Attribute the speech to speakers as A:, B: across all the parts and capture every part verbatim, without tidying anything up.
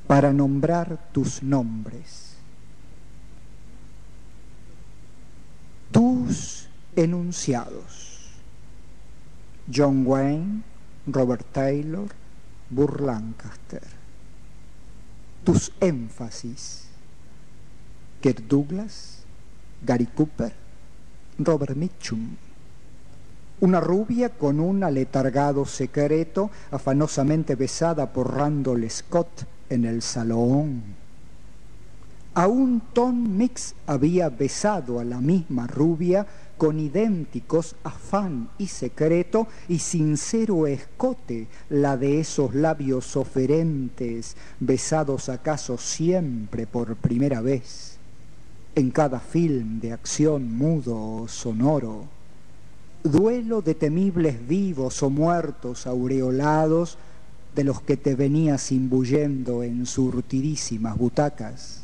A: para nombrar tus nombres, tus enunciados. John Wayne, Robert Taylor, Burr Lancaster. Tus énfasis, Kirk Douglas, Gary Cooper, Robert Mitchum. Una rubia con un aletargado secreto, afanosamente besada por Randall Scott en el salón. Aún Tom Mix había besado a la misma rubia con idénticos afán y secreto y sincero escote, la de esos labios oferentes, besados acaso siempre por primera vez, en cada film de acción mudo o sonoro, duelo de temibles vivos o muertos aureolados de los que te venías imbuyendo en surtidísimas butacas.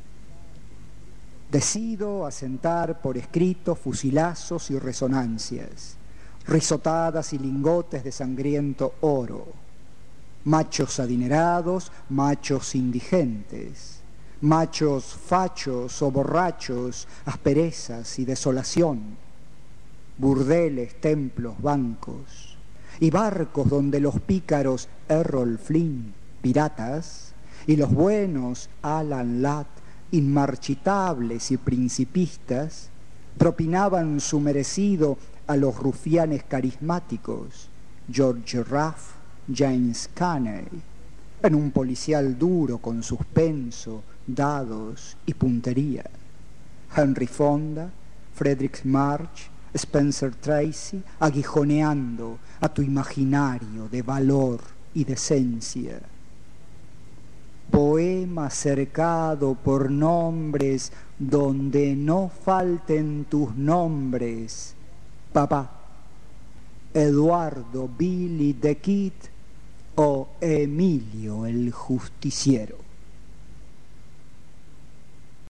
A: Decido asentar por escrito fusilazos y resonancias, risotadas y lingotes de sangriento oro, machos adinerados, machos indigentes, machos fachos o borrachos, asperezas y desolación, burdeles, templos, bancos, y barcos donde los pícaros Errol Flynn, piratas, y los buenos Alan Ladd, inmarchitables y principistas, propinaban su merecido a los rufianes carismáticos George Ruff, James Cagney, en un policial duro con suspenso, dados y puntería. Henry Fonda, Frederick March, Spencer Tracy, aguijoneando a tu imaginario de valor y decencia. Poema cercado por nombres donde no falten tus nombres, papá, Eduardo Billy the Kid o Emilio el Justiciero.